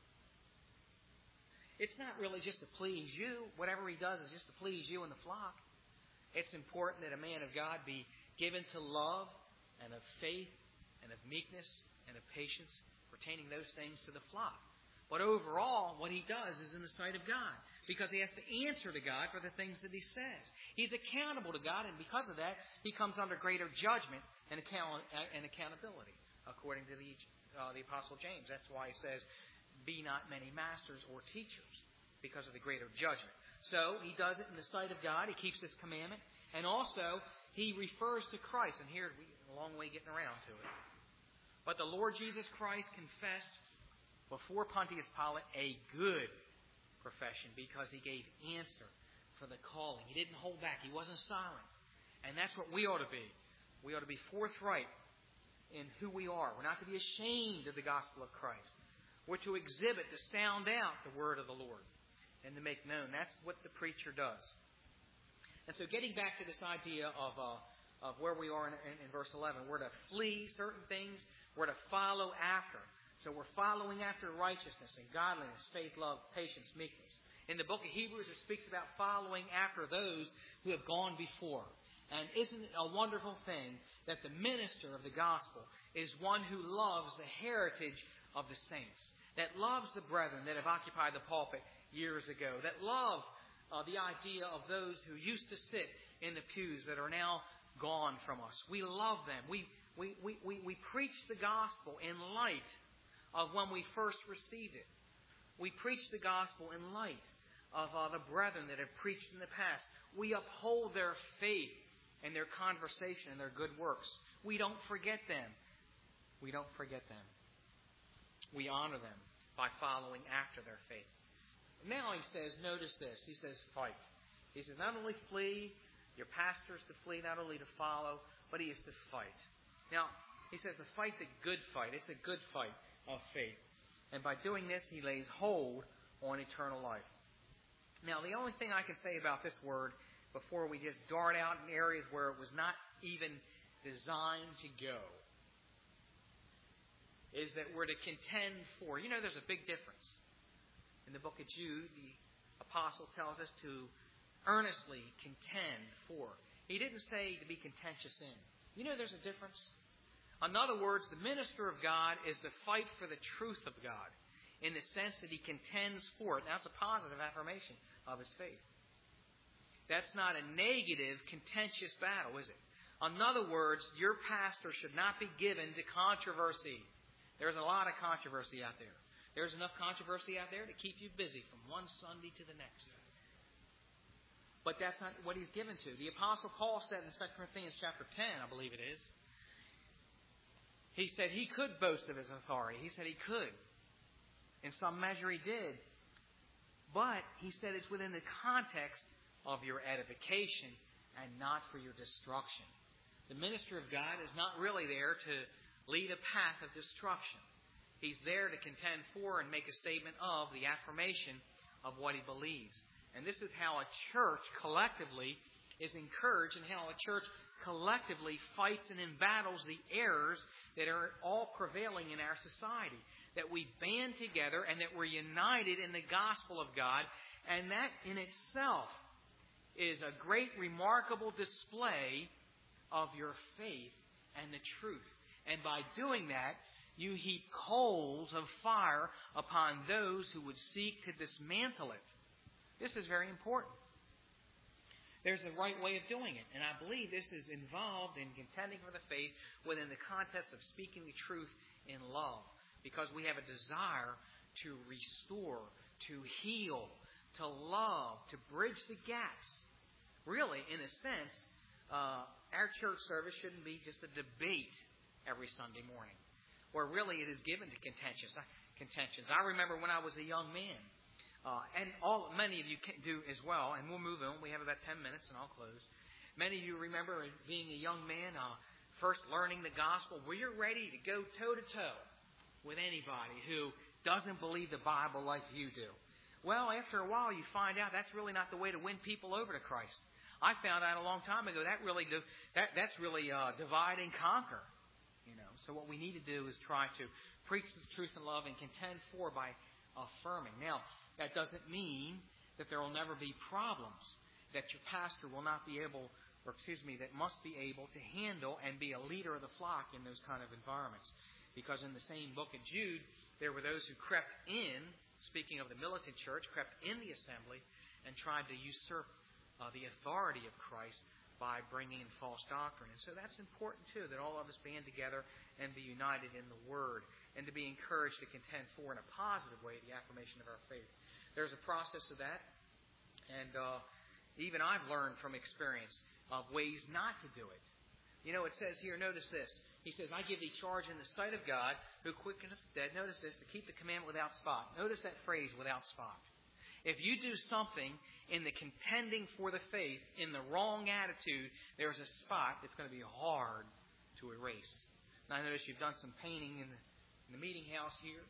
It's not really just to please you. Whatever he does is just to please you and the flock. It's important that a man of God be given to love and of faith and of meekness and of patience, pertaining those things to the flock. But overall, what he does is in the sight of God, because he has to answer to God for the things that he says. He's accountable to God, and because of that, he comes under greater judgment and, account- and accountability, according to the, uh, the Apostle James. That's why he says, be not many masters or teachers, because of the greater judgment. So he does it in the sight of God. He keeps this commandment. And also, he refers to Christ. And here, we a long way getting around to it. But the Lord Jesus Christ confessed before Pontius Pilate a good profession, because he gave answer for the calling. He didn't hold back. He wasn't silent. And that's what we ought to be. We ought to be forthright in who we are. We're not to be ashamed of the gospel of Christ. We're to exhibit, to sound out the word of the Lord and to make known. That's what the preacher does. And so getting back to this idea of uh, of where we are in, in, in verse eleven, we're to flee certain things. We're to follow after. So we're following after righteousness and godliness, faith, love, patience, meekness. In the book of Hebrews, it speaks about following after those who have gone before. And isn't it a wonderful thing that the minister of the gospel is one who loves the heritage of the saints, that loves the brethren that have occupied the pulpit years ago, that love uh, the idea of those who used to sit in the pews that are now gone from us. We love them. We, we, we, we, we preach the gospel in light of when we first received it. We preach the gospel in light of uh, the brethren that have preached in the past. We uphold their faith and their conversation and their good works. We don't forget them. We don't forget them. We honor them by following after their faith. Now he says, notice this. He says, fight. He says, not only flee, your pastor is to flee, not only to follow, but he is to fight. Now, he says to fight the good fight. It's a good fight of faith. And by doing this, he lays hold on eternal life. Now, the only thing I can say about this word before we just dart out in areas where it was not even designed to go is that we're to contend for. You know, there's a big difference. In the book of Jude, the apostle tells us to earnestly contend for. He didn't say to be contentious in. You know, there's a difference. In other words, the minister of God is to fight for the truth of God in the sense that he contends for it. Now, that's a positive affirmation of his faith. That's not a negative, contentious battle, is it? In other words, your pastor should not be given to controversy. There's a lot of controversy out there. There's enough controversy out there to keep you busy from one Sunday to the next. But that's not what he's given to. The Apostle Paul said in Second Corinthians chapter ten, I believe it is, he said he could boast of his authority. He said he could. In some measure he did. But he said it's within the context of your edification and not for your destruction. The minister of God is not really there to lead a path of destruction. He's there to contend for and make a statement of the affirmation of what he believes. And this is how a church collectively is encouraged and how a church collectively fights and embattles the errors that are all prevailing in our society. that we band together and that we're united in the gospel of God. And that in itself is a great, remarkable display of your faith and the truth. And by doing that, you heap coals of fire upon those who would seek to dismantle it. This is very important. There's a right way of doing it. And I believe this is involved in contending for the faith within the context of speaking the truth in love. Because we have a desire to restore, to heal, to love, to bridge the gaps. Really, in a sense, uh, our church service shouldn't be just a debate every Sunday morning, where really it is given to contentions. contentions. I remember when I was a young man, uh, and all many of you can do as well, and we'll move on. We have about ten minutes, and I'll close. Many of you remember being a young man, uh, first learning the gospel, where you're ready to go toe-to-toe with anybody who doesn't believe the Bible like you do. Well, after a while, you find out that's really not the way to win people over to Christ. I found out a long time ago that really do, that that's really uh, divide and conquer. You know, so what we need to do is try to preach the truth in love and contend for by affirming. Now, that doesn't mean that there will never be problems, that your pastor will not be able, or excuse me, that must be able to handle and be a leader of the flock in those kind of environments. Because in the same book of Jude, there were those who crept in, speaking of the militant church, crept in the assembly and tried to usurp uh, the authority of Christ by bringing in false doctrine. And so that's important, too, that all of us band together and be united in the Word and to be encouraged to contend for, in a positive way, the affirmation of our faith. There's a process of that, and uh, even I've learned from experience of ways not to do it. You know, it says here, notice this. He says, I give thee charge in the sight of God, who quickeneth the dead. Notice this, to keep the commandment without spot. Notice that phrase, without spot. If you do something in the contending for the faith in the wrong attitude, there's a spot that's going to be hard to erase. Now, I notice you've done some painting in the, in the meeting house here,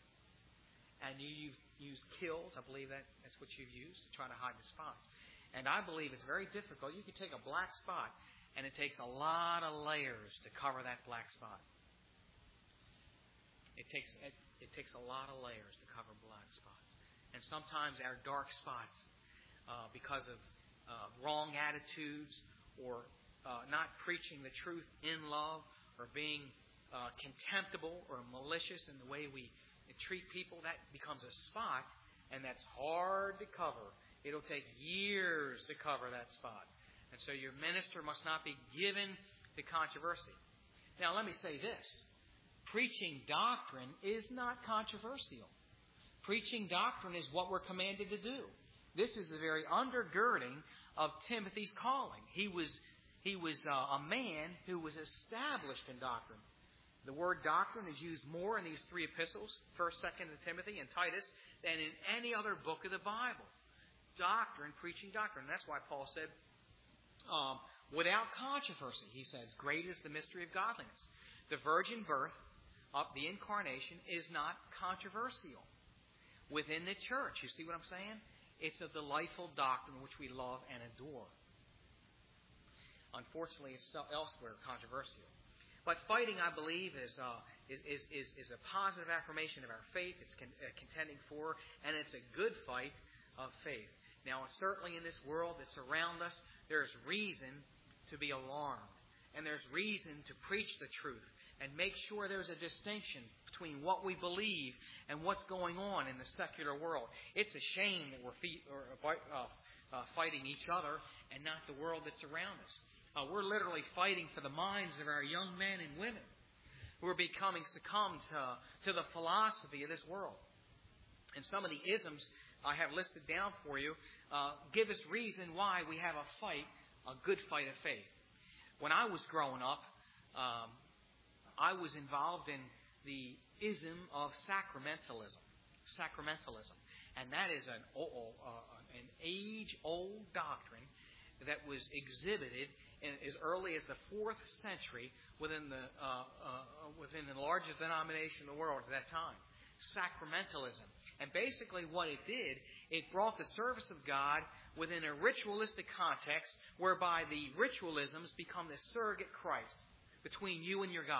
and you, you've used kills. I believe that that's what you've used to try to hide the spots. And I believe it's very difficult. You can take a black spot, and it takes a lot of layers to cover that black spot. It takes it, it takes a lot of layers to cover black spots. And sometimes our dark spots, uh, because of uh, wrong attitudes or uh, not preaching the truth in love or being uh, contemptible or malicious in the way we treat people, that becomes a spot, and that's hard to cover. It'll take years to cover that spot. And so your minister must not be given to controversy. Now, let me say this. Preaching doctrine is not controversial. Preaching doctrine is what we're commanded to do. This is the very undergirding of Timothy's calling. He was, he was uh, a man who was established in doctrine. The word doctrine is used more in these three epistles, First, Second, and Timothy, and Titus, than in any other book of the Bible. Doctrine, preaching doctrine. And that's why Paul said, um, without controversy, he says, great is the mystery of godliness. The virgin birth of the incarnation is not controversial within the church. You see what I'm saying? It's a delightful doctrine which we love and adore. Unfortunately, it's elsewhere controversial. But fighting, I believe, is, uh, is, is, is, is a positive affirmation of our faith. It's con- uh, contending for, and it's a good fight of faith. Now, certainly in this world that's around us, there's reason to be alarmed. And there's reason to preach the truth and make sure there's a distinction between what we believe and what's going on in the secular world. It's a shame that we're fe- or, uh, uh, fighting each other and not the world that's around us. Uh, we're literally fighting for the minds of our young men and women who are becoming succumbed to, to the philosophy of this world. And some of the isms I have listed down for you uh, give us reason why we have a fight, a good fight of faith. When I was growing up, um, I was involved in the ism of sacramentalism. Sacramentalism. And that is an, uh, an age-old doctrine that was exhibited in, as early as the fourth century within the uh, uh, within the largest denomination in the world at that time. Sacramentalism. And basically what it did, it brought the service of God within a ritualistic context whereby the ritualisms become the surrogate Christ between you and your God.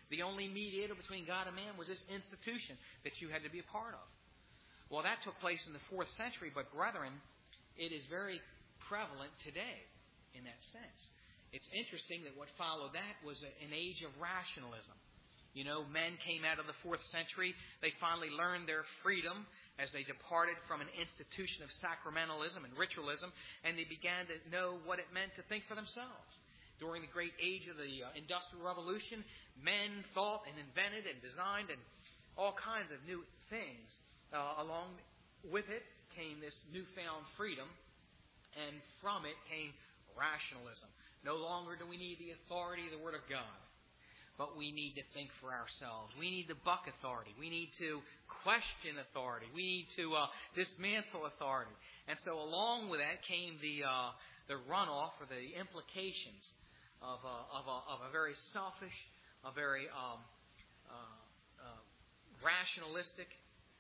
The only mediator between God and man was this institution that you had to be a part of. Well, that took place in the fourth century, but brethren, it is very prevalent today in that sense. It's interesting that what followed that was an age of rationalism. You know, men came out of the fourth century. They finally learned their freedom as they departed from an institution of sacramentalism and ritualism, and they began to know what it meant to think for themselves. During the great age of the uh, Industrial Revolution, men thought and invented and designed and all kinds of new things. Uh, along with it came this newfound freedom, and from it came rationalism. No longer do we need the authority of the Word of God, but we need to think for ourselves. We need to buck authority. We need to question authority. We need to uh, dismantle authority. And so along with that came the uh, the runoff or the implications of a, of a, of a very selfish, a very um, uh, uh, rationalistic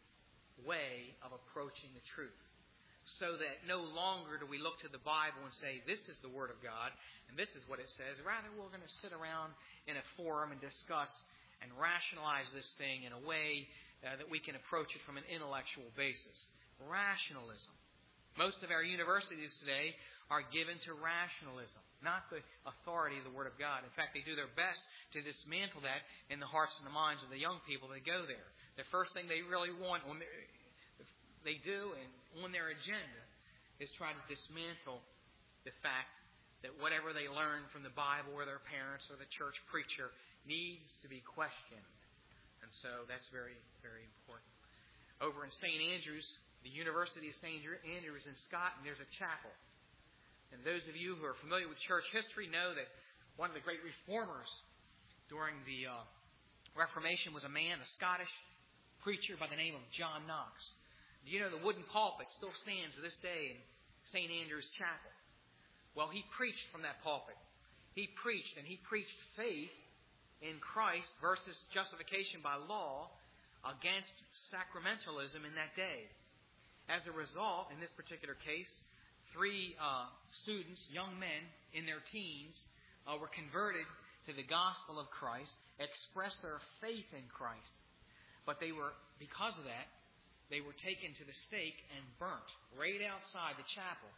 way of approaching the truth. So that no longer do we look to the Bible and say, this is the Word of God, and this is what it says. Rather, we're going to sit around in a forum and discuss and rationalize this thing in a way uh, that we can approach it from an intellectual basis. Rationalism. Most of our universities today are given to rationalism, not the authority of the Word of God. In fact, they do their best to dismantle that in the hearts and the minds of the young people that go there. The first thing they really want when they do and on their agenda is try to dismantle the fact that whatever they learn from the Bible or their parents or the church preacher needs to be questioned. And so that's very, very important. Over in Saint Andrews, the University of Saint Andrews in Scotland, there's a chapel. And those of you who are familiar with church history know that one of the great reformers during the uh, Reformation was a man, a Scottish preacher by the name of John Knox. Do you know the wooden pulpit still stands to this day in Saint Andrew's Chapel? Well, he preached from that pulpit. He preached, and he preached faith in Christ versus justification by law against sacramentalism in that day. As a result, in this particular case, three uh, students, young men in their teens, uh, were converted to the gospel of Christ, expressed their faith in Christ. But they were, because of that, they were taken to the stake and burnt right outside the chapel.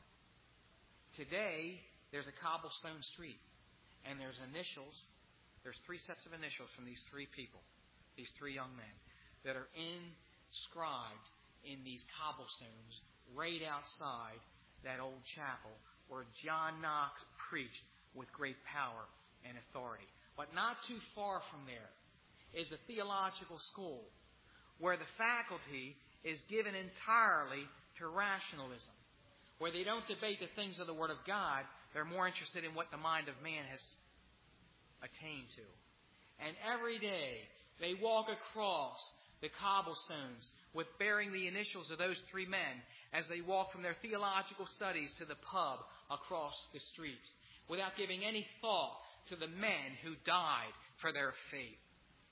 Today, there's a cobblestone street, and there's initials. There's three sets of initials from these three people, these three young men, that are inscribed in these cobblestones right outside that old chapel where John Knox preached with great power and authority. But not too far from there is a theological school where the faculty is given entirely to rationalism, where they don't debate the things of the Word of God. They're more interested in what the mind of man has attained to. And every day they walk across the cobblestones with bearing the initials of those three men as they walk from their theological studies to the pub across the street, without giving any thought to the men who died for their faith.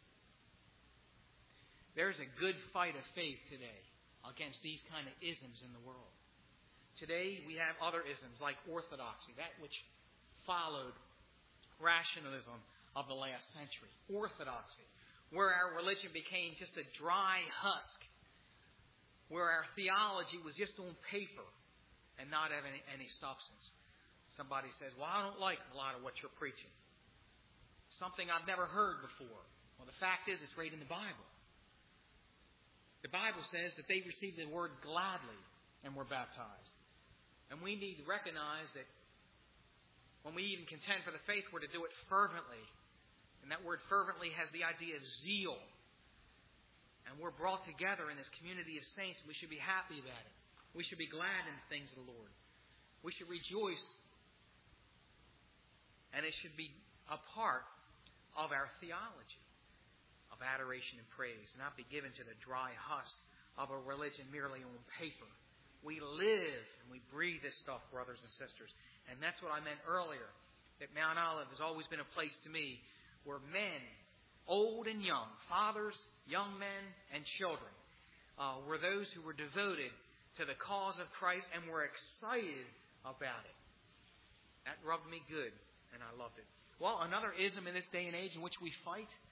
There's a good fight of faith today against these kind of isms in the world. Today we have other isms like orthodoxy, that which followed rationalism of the last century. Orthodoxy, where our religion became just a dry husk, where our theology was just on paper and not having any, any substance. Somebody says, well, I don't like a lot of what you're preaching. Something I've never heard before. Well, the fact is, it's right in the Bible. The Bible says that they received the word gladly and were baptized. And we need to recognize that when we even contend for the faith, we're to do it fervently. And that word fervently has the idea of zeal. And we're brought together in this community of saints. We should be happy about it. We should be glad in the things of the Lord. We should rejoice. And it should be a part of our theology of adoration and praise, not be given to the dry husk of a religion merely on paper. We live and we breathe this stuff, brothers and sisters. And that's what I meant earlier, that Mount Olive has always been a place to me where men, old and young, fathers, young men, and children, uh, were those who were devoted to the cause of Christ and were excited about it. That rubbed me good, and I loved it. Well, another ism in this day and age in which we fight,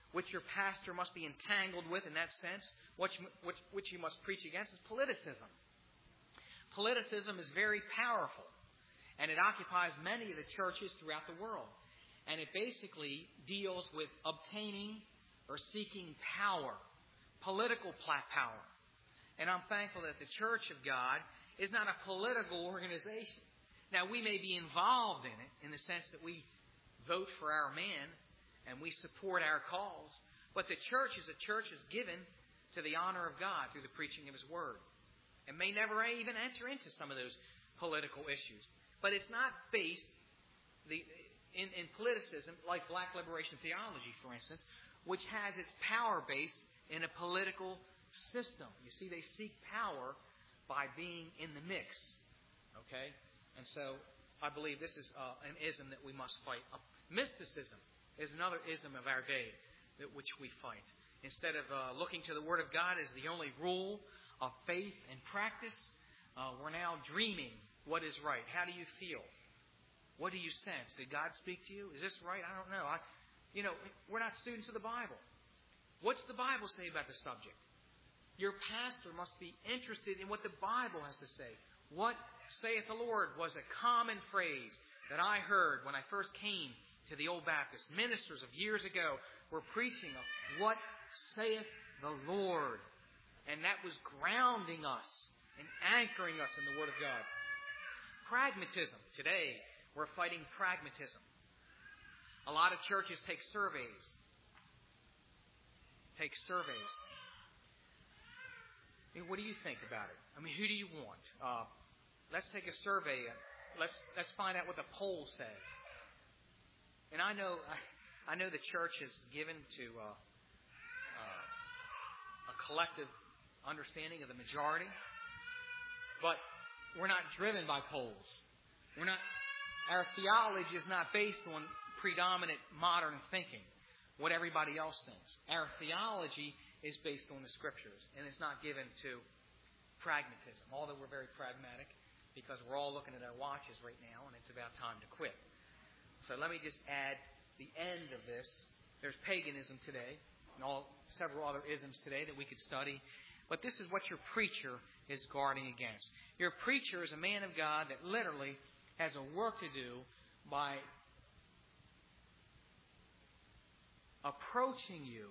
which your pastor must be entangled with in that sense, which, which, which you must preach against, is politicism. Politicism is very powerful, and it occupies many of the churches throughout the world. And it basically deals with obtaining or seeking power, political power. And I'm thankful that the Church of God is not a political organization. Now, we may be involved in it in the sense that we vote for our man and we support our cause, but the church is a church is given to the honor of God through the preaching of His Word. It may never even enter into some of those political issues. But it's not based the, in, in politicism like black liberation theology, for instance, which has its power base in a political system. You see, they seek power by being in the mix. Okay? And so I believe this is uh, an ism that we must fight. Uh, mysticism is another ism of our day that which we fight. Instead of uh, looking to the Word of God as the only rule of faith and practice, uh, we're now dreaming what is right. How do you feel? What do you sense? Did God speak to you? Is this right? I don't know. I, you know, we're not students of the Bible. What's the Bible say about the subject? Your pastor must be interested in what the Bible has to say. What saith the Lord was a common phrase that I heard when I first came to the Old Baptist. Ministers of years ago were preaching of what saith the Lord. And that was grounding us and anchoring us in the Word of God. Pragmatism. Today, we're fighting pragmatism. A lot of churches take surveys. Take surveys. I mean, what do you think about it? I mean, who do you want? Uh, let's take a survey. Let's let's find out what the poll says. And I know I, I know the church is given to uh, uh, a collective understanding of the majority, but we're not driven by polls. We're not. Our theology is not based on predominant modern thinking, what everybody else thinks. Our theology is based on the Scriptures, and it's not given to pragmatism, although we're very pragmatic because we're all looking at our watches right now, and it's about time to quit. So let me just add the end of this. There's paganism today, and all several other isms today that we could study. But this is what your preacher is guarding against. Your preacher is a man of God that literally has a work to do by approaching you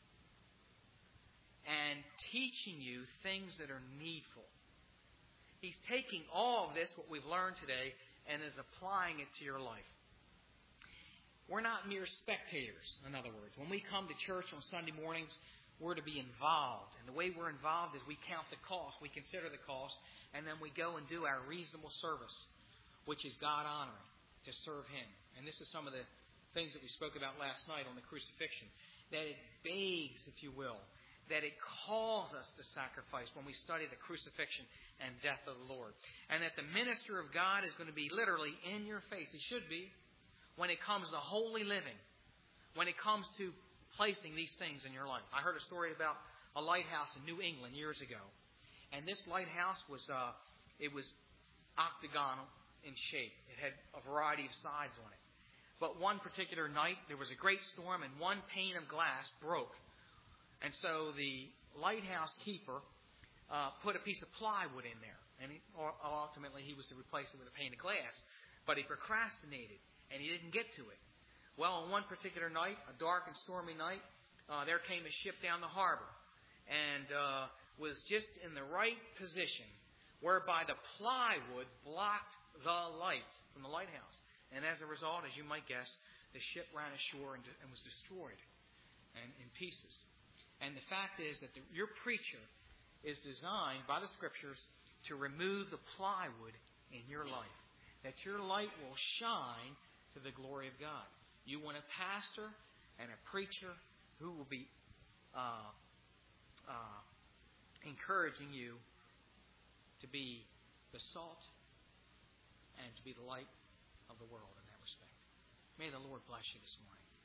and teaching you things that are needful. He's taking all of this, what we've learned today, and is applying it to your life. We're not mere spectators, in other words. When we come to church on Sunday mornings, we're to be involved. And the way we're involved is we count the cost, we consider the cost, and then we go and do our reasonable service, which is God-honoring, to serve Him. And this is some of the things that we spoke about last night on the crucifixion. That it begs, if you will, that it calls us to sacrifice when we study the crucifixion and death of the Lord. And that the minister of God is going to be literally in your face. He should be when it comes to holy living, when it comes to placing these things in your life. I heard a story about a lighthouse in New England years ago. And this lighthouse was uh, it was octagonal in shape. It had a variety of sides on it. But one particular night, there was a great storm and one pane of glass broke. And so the lighthouse keeper uh, put a piece of plywood in there. And he, or ultimately he was to replace it with a pane of glass. But he procrastinated and he didn't get to it. Well, on one particular night, a dark and stormy night, uh, there came a ship down the harbor and uh, was just in the right position whereby the plywood blocked the light from the lighthouse. And as a result, as you might guess, the ship ran ashore and, and was destroyed and in pieces. And the fact is that the, your preacher is designed by the Scriptures to remove the plywood in your life, that your light will shine to the glory of God. You want a pastor and a preacher who will be uh, uh, encouraging you to be the salt and to be the light of the world in that respect. May the Lord bless you this morning.